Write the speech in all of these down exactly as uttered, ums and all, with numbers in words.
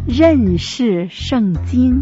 认识圣经。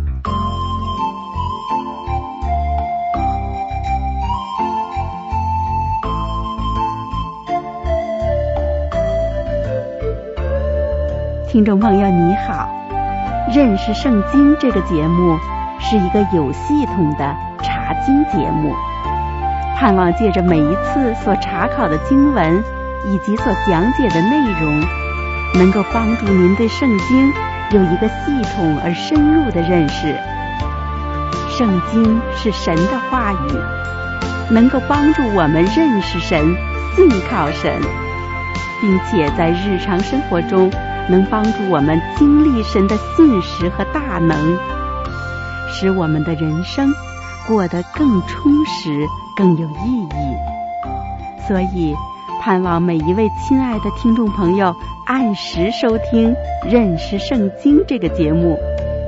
听众朋友你好，认识圣经这个节目是一个有系统的查经节目，盼望借着每一次所查考的经文以及所讲解的内容，能够帮助您对圣经有一个系统而深入的认识。圣经是神的话语，能够帮助我们认识神、信靠神，并且在日常生活中能帮助我们经历神的信实和大能，使我们的人生过得更充实、更有意义。所以盼望每一位亲爱的听众朋友按时收听《认识圣经》这个节目。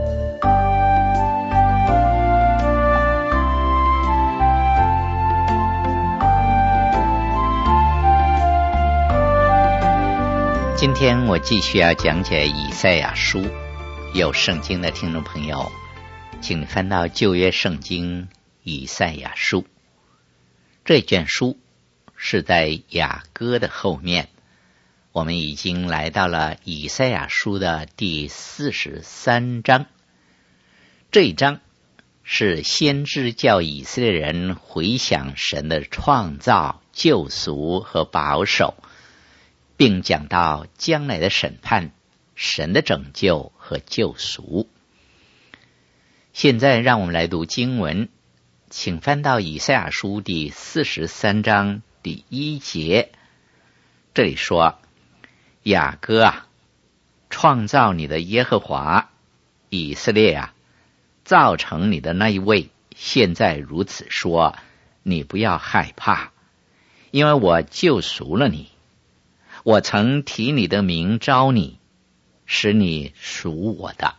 今天我继续要讲解以赛亚书，有圣经的听众朋友，请翻到旧约圣经以赛亚书。这卷书是在雅歌的后面，我们已经来到了以赛亚书的第四十三章。这一章是先知叫以色列人回想神的创造、救赎和保守，并讲到将来的审判、神的拯救和救赎。现在让我们来读经文，请翻到以赛亚书第四十三章第一节。这里说：雅各啊，创造你的耶和华，以色列啊，造成你的那一位，现在如此说，你不要害怕，因为我救赎了你。我曾提你的名招你，使你属我的。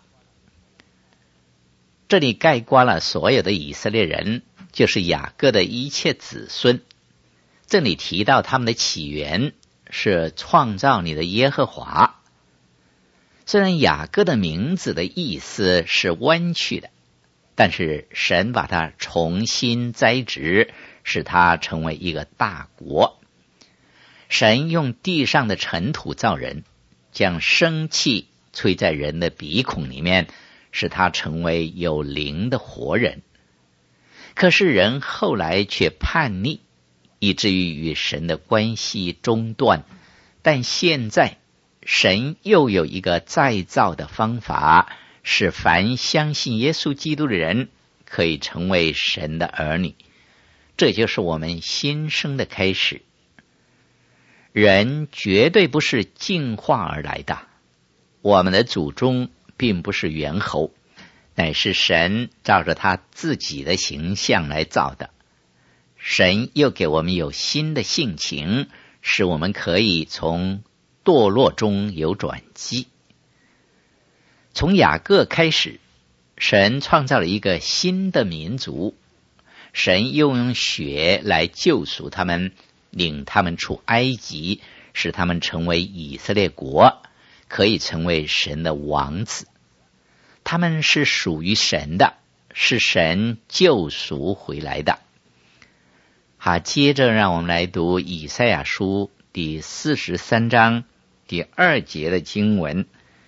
这里概括了所有的以色列人，就是雅各的一切子孙。这里提到他们的起源是创造你的耶和华。虽然雅各的名字的意思是弯曲的，但是神把它重新栽植，使它成为一个大国。神用地上的尘土造人，将生气吹在人的鼻孔里面，使他成为有灵的活人。可是人后来却叛逆，以至于与神的关系中断。但现在神又有一个再造的方法，使凡相信耶稣基督的人可以成为神的儿女。这就是我们新生的开始。人绝对不是进化而来的，我们的祖宗并不是猿猴，乃是神照着他自己的形象来造的。神又给我们有新的性情，使我们可以从堕落中有转机。从雅各开始，神创造了一个新的民族，神又用血来救赎他们，领他们出埃及，使他们成为以色列国，可以成为神的王子。他们是属于神的，是神救赎回来的。好，接着让我们来读以赛亚书第四十三章第二节的经文。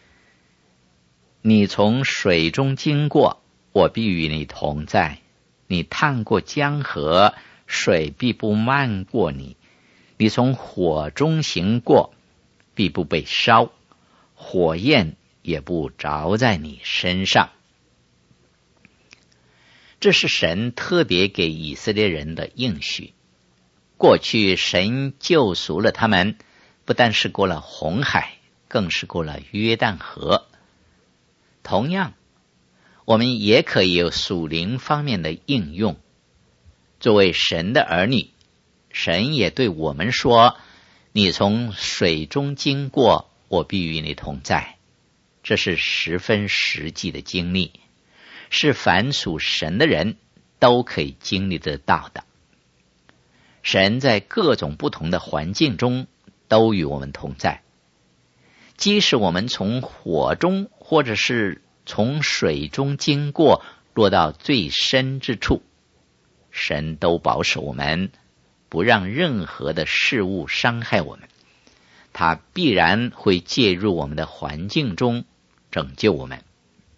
你从水中经过，我必与你同在；你趟过江河，水必不漫过你。你从火中行过，必不被烧，火焰也不着在你身上。这是神特别给以色列人的应许。过去神救赎了他们，不但是过了红海，更是过了约旦河。同样，我们也可以有属灵方面的应用。作为神的儿女，神也对我们说，你从水中经过，我必与你同在。这是十分实际的经历，是凡属神的人都可以经历得到的。神在各种不同的环境中都与我们同在，即使我们从火中或者是从水中经过，落到最深之处，神都保守我们，不让任何的事物伤害我们。他必然会介入我们的环境中，拯救我们。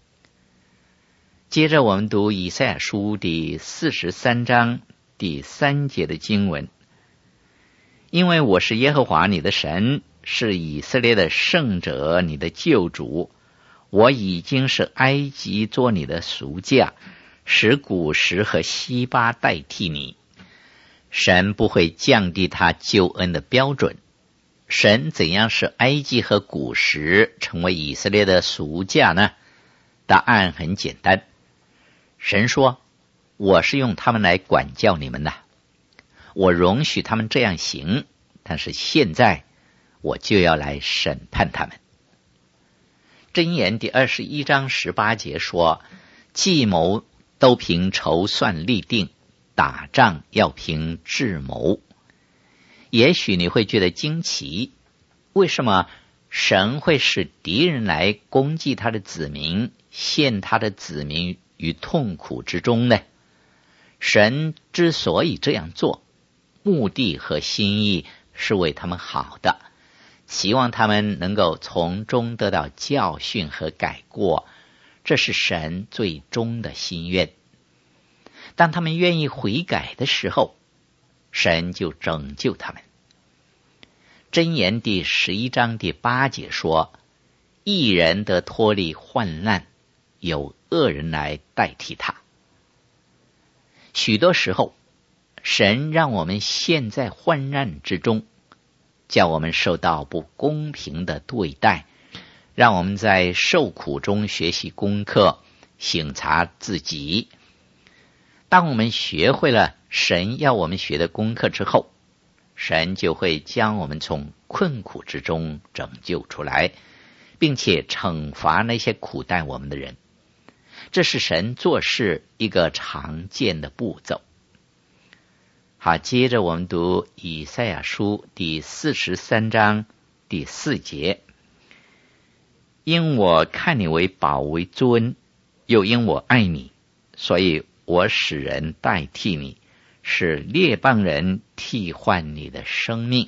接着我们读以赛亚书第四十三章第三节的经文，因为我是耶和华你的神，是以色列的圣者，你的救主。我已经是埃及做你的赎价，使古时和西巴代替你。神不会降低他救恩的标准。神怎样使埃及和古时成为以色列的赎价呢？答案很简单。神说，我是用他们来管教你们的，我容许他们这样行，但是现在我就要来审判他们。箴言第二十一章十八节说，计谋都凭筹算立定，打仗要凭智谋。也许你会觉得惊奇，为什么神会使敌人来攻击他的子民，陷他的子民于痛苦之中呢？神之所以这样做，目的和心意是为他们好的，希望他们能够从中得到教训和改过，这是神最终的心愿。当他们愿意悔改的时候，神就拯救他们。箴言第十一章第八节说，义人得脱离患难，有恶人来代替他。许多时候，神让我们陷在患难之中，叫我们受到不公平的对待，让我们在受苦中学习功课，省察自己。当我们学会了神要我们学的功课之后，神就会将我们从困苦之中拯救出来，并且惩罚那些苦待我们的人。这是神做事一个常见的步骤。好，接着我们读以赛亚书第四十三章第四节，因我看你为宝为尊，又因我爱你，所以我使人代替你，使列邦人替换你的生命。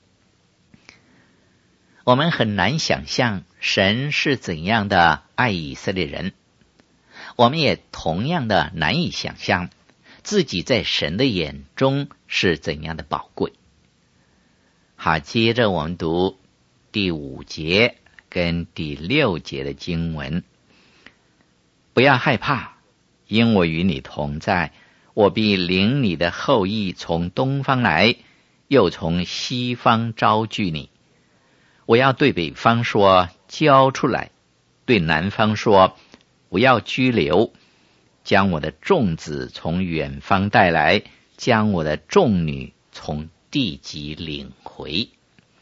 我们很难想象神是怎样的爱以色列人，我们也同样的难以想象自己在神的眼中是怎样的宝贵。好，接着我们读第五节跟第六节的经文，不要害怕，因我与你同在，我必领你的后裔从东方来，又从西方招聚你。我要对北方说，交出来，对南方说，不要拘留，将我的众子从远方带来，将我的众女从地极领回。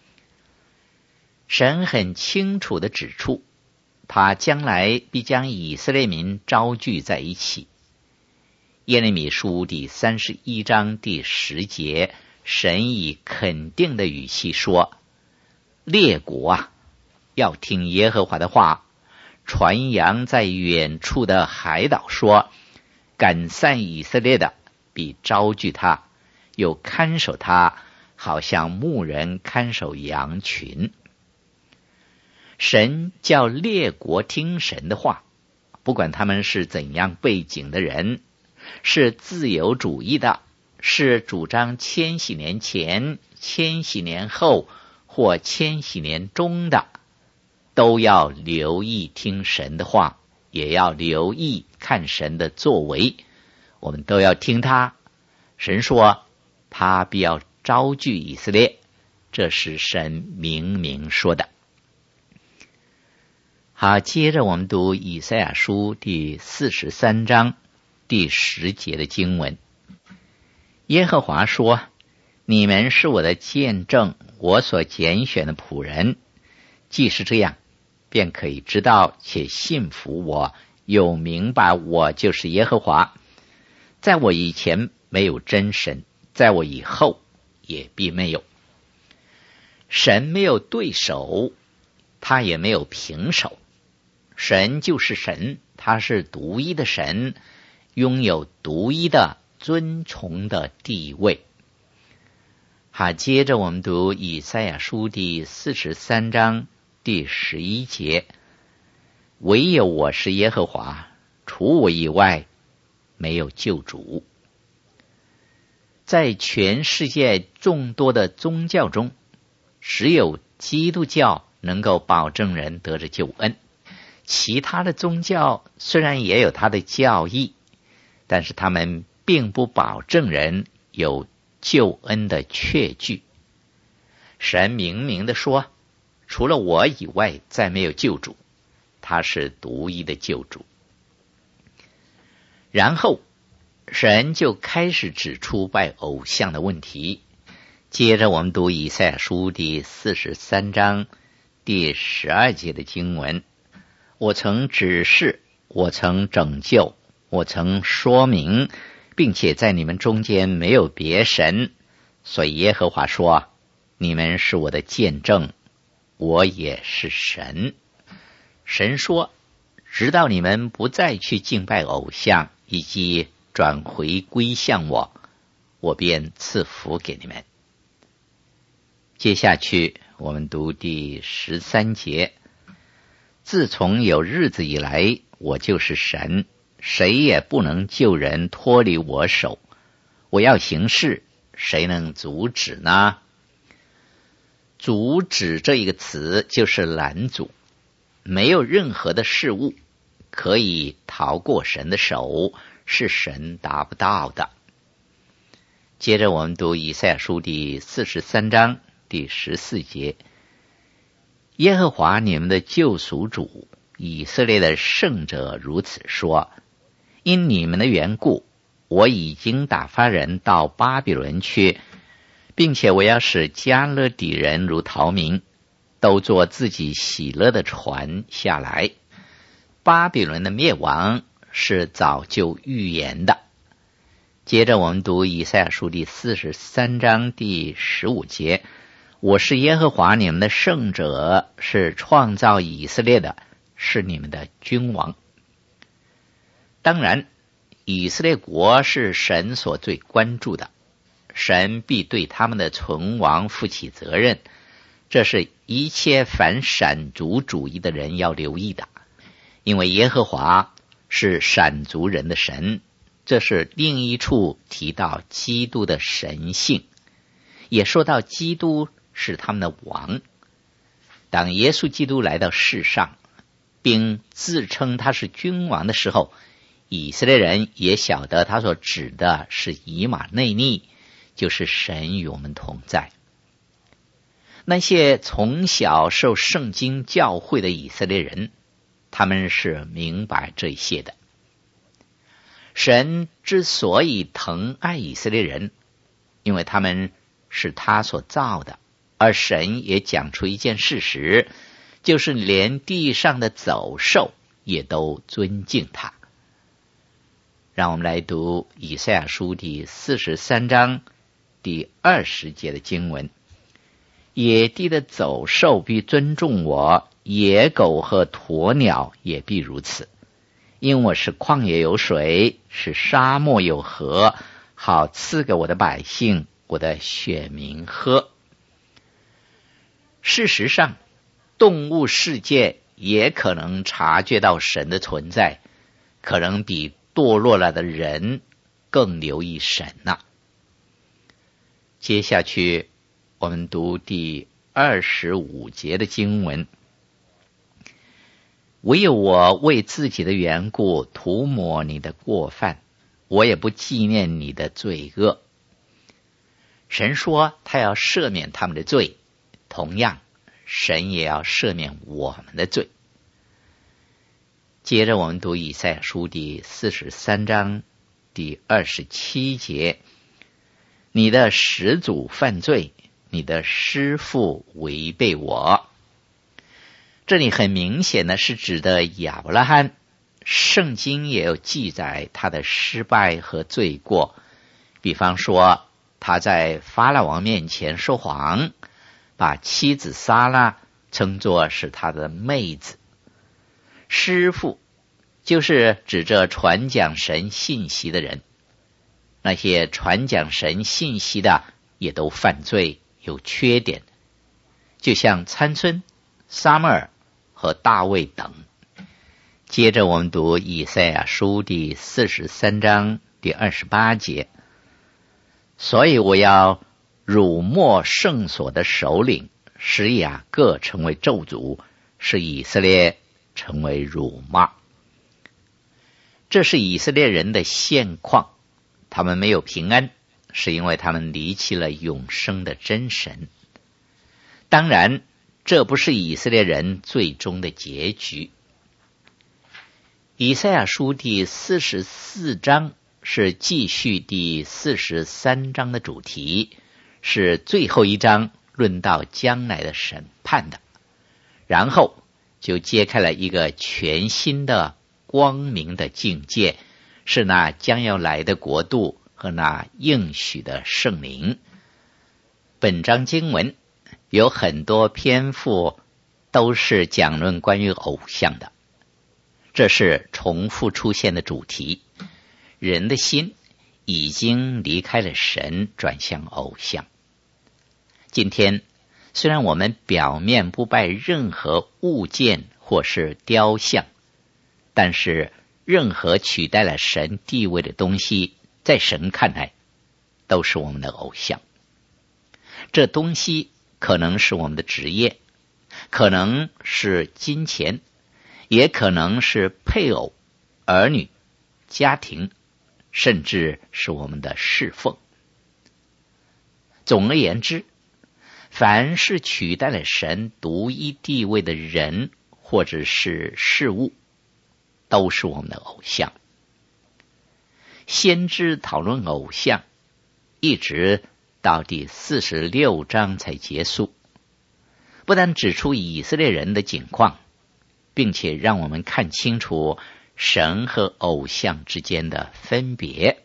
神很清楚地指出，他将来必将以色列民招聚在一起。耶利米书第三十一章第十节，神以肯定的语气说，列国啊，要听耶和华的话，传扬在远处的海岛说，赶散以色列的必招聚他，又看守他，好像牧人看守羊群。神叫列国听神的话，不管他们是怎样背景的人，是自由主义的，是主张千禧年前、千禧年后或千禧年中的，都要留意听神的话，也要留意看神的作为。我们都要听他。神说他必要招聚以色列，这是神明明说的。好，接着我们读以赛亚书第四十三章第十节的经文。耶和华说，你们是我的见证，我所拣选的仆人，既是这样，便可以知道且信服我，又明白我就是耶和华。在我以前没有真神，在我以后也必没有。神没有对手，他也没有平手。 神就是神，他是独一的神，拥有独一的尊崇的地位。好，接着我们读以赛亚书第四十三章第十一节，唯有我是耶和华，除我以外没有救主。在全世界众多的宗教中，只有基督教能够保证人得着救恩。其他的宗教虽然也有它的教义，但是他们并不保证人有救恩的确据。神明明地说，除了我以外再没有救主，他是独一的救主。然后神就开始指出拜偶像的问题。接着我们读以赛亚书第四十三章第十二节的经文，我曾指示，我曾拯救，我曾说明，并且在你们中间没有别神，所以耶和华说，你们是我的见证，我也是神。神说，直到你们不再去敬拜偶像，以及转回归向我，我便赐福给你们。接下去我们读第十三节，自从有日子以来，我就是神，谁也不能救人脱离我手，我要行事，谁能阻止呢？阻止这一个词就是拦阻，没有任何的事物可以逃过神的手，是神达不到的。接着我们读以赛亚书第四十三章第十四节，耶和华你们的救赎主，以色列的圣者如此说，因你们的缘故，我已经打发人到巴比伦去，并且我要使迦勒底人如逃民，都坐自己喜乐的船下来。巴比伦的灭亡是早就预言的。接着我们读以赛亚书第四十三章第十五节，我是耶和华你们的圣者，是创造以色列的，是你们的君王。当然，以色列国是神所最关注的，神必对他们的存亡负起责任，这是一切反闪族主义的人要留意的。因为耶和华是闪族人的神，这是另一处提到基督的神性，也说到基督是他们的王。当耶稣基督来到世上，并自称他是君王的时候，以色列人也晓得他所指的是以马内利，就是神与我们同在。那些从小受圣经教诲的以色列人，他们是明白这些的。神之所以疼爱以色列人，因为他们是他所造的，而神也讲出一件事实，就是连地上的走兽也都尊敬他。让我们来读以赛亚书第四十三章第二十节的经文，野地的走兽必尊重我，野狗和鸵鸟也必如此，因我是旷野有水，是沙漠有河，好赐给我的百姓，我的选民喝。事实上，动物世界也可能察觉到神的存在，可能比堕落了的人更留意神呐。接下去我们读第二十五节的经文，唯有我为自己的缘故涂抹你的过犯，我也不纪念你的罪恶。神说他要赦免他们的罪，同样神也要赦免我们的罪。接着我们读以赛亚书第四十三章第二十七节，你的始祖犯罪，你的师父违背我。这里很明显的是指的亚伯拉罕，圣经也有记载他的失败和罪过。比方说他在法老王面前说谎，把妻子撒拉称作是他的妹子。 师傅就是指着传讲神信息的人，那些传讲神信息的也都犯罪有缺点，就像参孙、撒母耳和大卫等。接着我们读以赛亚书第四十三章第二十八节，所以我要辱没圣所的首领，使雅各成为咒诅，使以色列成为辱骂。这是以色列人的现况，他们没有平安，是因为他们离弃了永生的真神。当然，这不是以色列人最终的结局。以赛亚书第四十四章是继续第四十三章的主题，是最后一章论到将来的审判的，然后就揭开了一个全新的光明的境界，是那将要来的国度和那应许的圣灵。本章经文有很多篇幅都是讲论关于偶像的，这是重复出现的主题。人的心已经离开了神，转向偶像。今天虽然我们表面不拜任何物件或是雕像，但是任何取代了神地位的东西，在神看来都是我们的偶像。这东西可能是我们的职业，可能是金钱，也可能是配偶、儿女、家庭，甚至是我们的侍奉。总而言之，凡是取代了神独一地位的人或者是事物，都是我们的偶像。先知讨论偶像，一直到第四十六章才结束，不但指出以色列人的景况，并且让我们看清楚神和偶像之间的分别。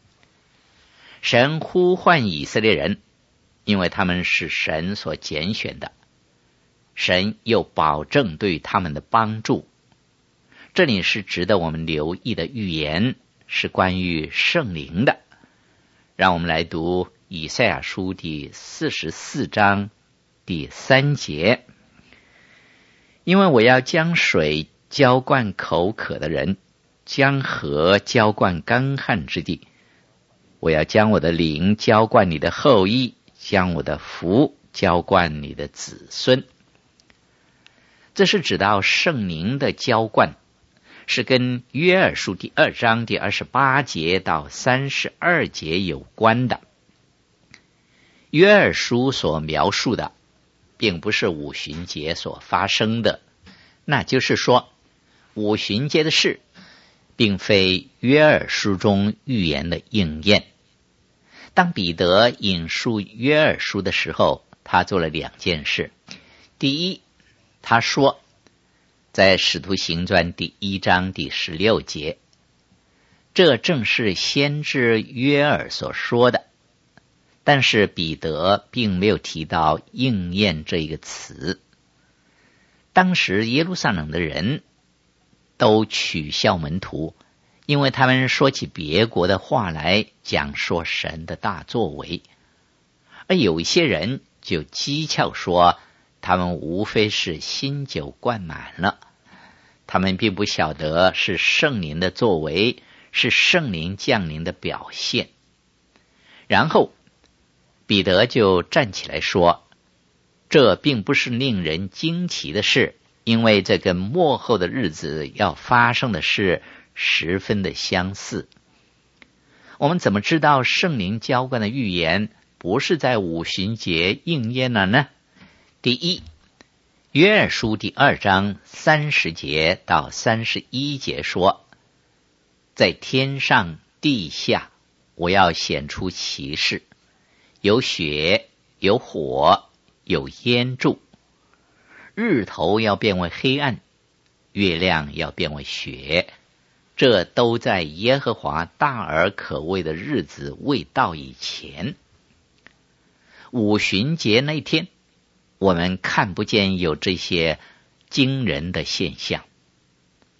神呼唤以色列人，因为他们是神所拣选的，神又保证对他们的帮助。这里是值得我们留意的预言，是关于圣灵的。让我们来读以赛亚书第四十四章第三节，因为我要将水浇灌口渴的人，将河浇灌干旱之地。我要将我的灵浇灌你的后裔，将我的福浇灌你的子孙。这是指到圣灵的浇灌，是跟约珥书第二章第二十八节到三十二节有关的。约珥书所描述的并不是五旬节所发生的，那就是说五旬节的事并非约珥书中预言的应验。当彼得引述约珥书的时候，他做了两件事。第一，他说在使徒行传第一章第十六节，这正是先知约珥所说的，但是彼得并没有提到应验这一个词。当时耶路撒冷的人都取笑门徒，因为他们说起别国的话来，讲说神的大作为。而有一些人就讥诮说，他们无非是新酒灌满了，他们并不晓得是圣灵的作为，是圣灵降临的表现。然后彼得就站起来说，这并不是令人惊奇的事，因为这跟末后的日子要发生的事十分的相似。我们怎么知道圣灵浇灌的预言不是在五旬节应验了呢？第一，约珥书第二章三十节到三十一节说，在天上地下我要显出奇事，有血，有火，有烟柱，日头要变为黑暗，月亮要变为血，这都在耶和华大而可畏的日子未到以前。五旬节那天，我们看不见有这些惊人的现象。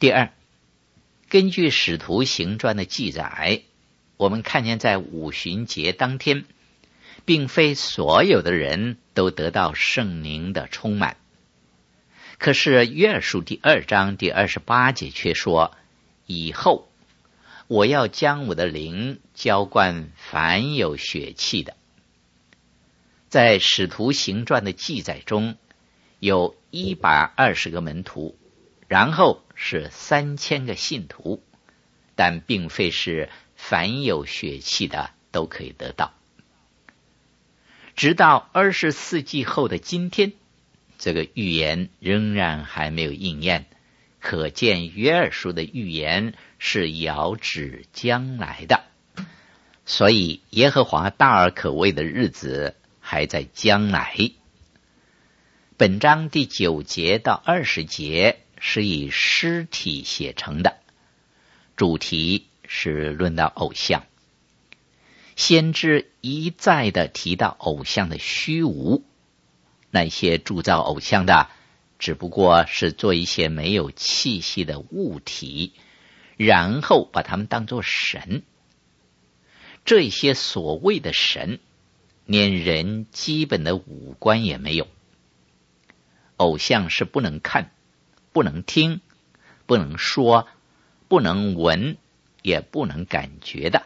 第二，根据使徒行传的记载，我们看见在五旬节当天，并非所有的人都得到圣灵的充满。可是约珥书第二章第二十八节却说，以后我要将我的灵浇灌凡有血气的。在使徒行传的记载中，有一百二十个门徒，然后是三千个信徒，但并非是凡有血气的都可以得到。直到二十世纪后的今天，这个预言仍然还没有应验，可见约珥书的预言是遥指将来的。所以耶和华大而可畏的日子还在将来。本章第九节到二十节是以尸体写成的，主题是论到偶像。先知一再的提到偶像的虚无，那些铸造偶像的只不过是做一些没有气息的物体，然后把它们当作神。这些所谓的神连人基本的五官也没有。偶像是不能看，不能听，不能说，不能闻，也不能感觉的。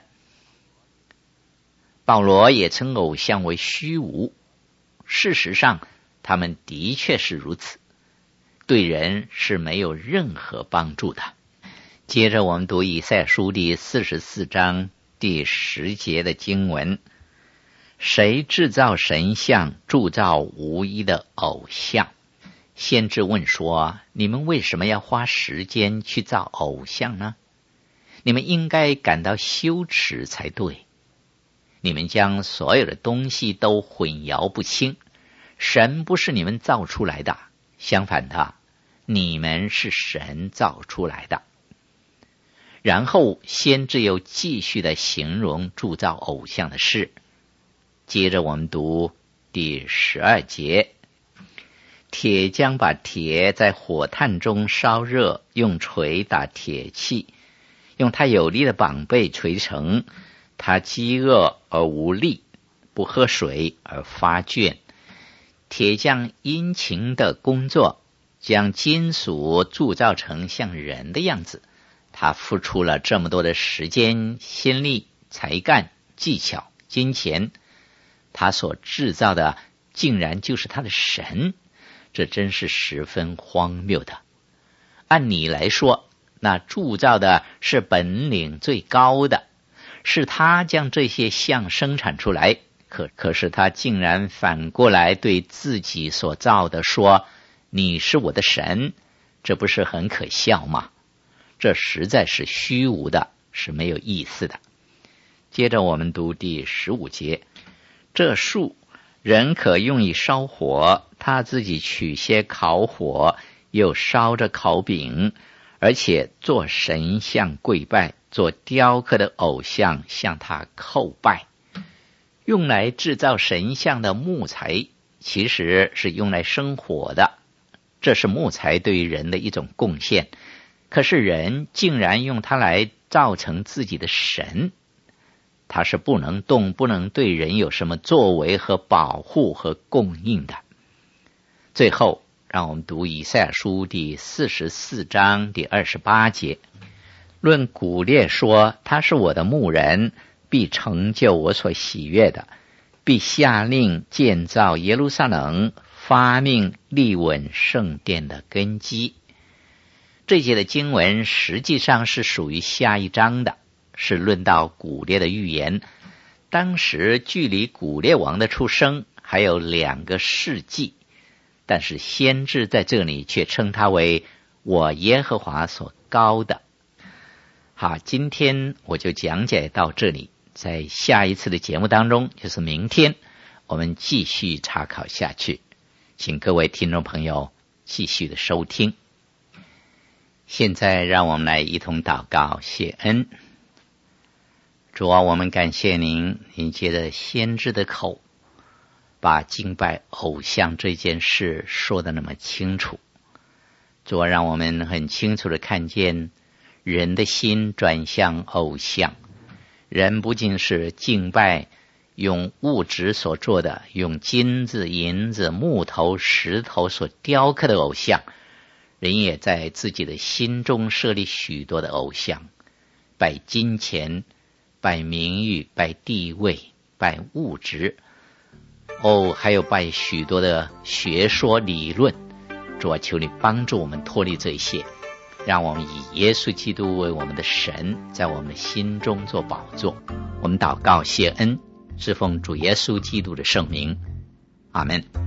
保罗也称偶像为虚无，事实上他们的确是如此，对人是没有任何帮助的。接着我们读以赛亚书第四十四章第十节的经文，谁制造神像，铸造无一的偶像？先知问说，你们为什么要花时间去造偶像呢？你们应该感到羞耻才对。你们将所有的东西都混淆不清，神不是你们造出来的，相反的，你们是神造出来的。然后先知又继续的形容铸造偶像的事。接着我们读第十二节，铁匠把铁在火炭中烧热，用锤打铁器，用他有力的膀臂锤成。他饥饿而无力，不喝水而发倦。铁匠殷勤的工作，将金属铸造成像人的样子。他付出了这么多的时间、心力、才干、技巧、金钱，他所制造的竟然就是他的神，这真是十分荒谬的。按你来说，那铸造的是本领最高的，是他将这些像生产出来，可可是他竟然反过来对自己所造的说，你是我的神，这不是很可笑吗？这实在是虚无的，是没有意思的。接着我们读第十五节，这树人可用以烧火，他自己取些烤火，又烧着烤饼，而且做神像跪拜，做雕刻的偶像向他叩拜。用来制造神像的木材其实是用来生火的，这是木材对于人的一种贡献。可是人竟然用它来造成自己的神，它是不能动，不能对人有什么作为和保护和供应的。最后让我们读以赛亚书第四十四章第二十八节，论古列说，他是我的牧人，必成就我所喜悦的，必下令建造耶路撒冷，发命立稳圣殿的根基。这节的经文实际上是属于下一章的，是论到古列的预言。当时距离古列王的出生还有两个世纪，但是先知在这里却称他为我耶和华所膏的。好，今天我就讲解到这里，在下一次的节目当中，就是明天，我们继续查考下去，请各位听众朋友继续的收听。现在让我们来一同祷告谢恩。主啊，我们感谢您，您借着先知的口，把敬拜偶像这件事说得那么清楚。 主啊，让我们很清楚地看见人的心转向偶像，人不仅是敬拜用物质所做的，用金子、银子、木头、石头所雕刻的偶像，人也在自己的心中设立许多的偶像，拜金钱，拜名誉，拜地位，拜物质，哦，还有拜许多的学说理论。主啊，求你帮助我们脱离这些，让我们以耶稣基督为我们的神，在我们的心中做宝座。我们祷告谢恩，是奉主耶稣基督的圣名，阿们。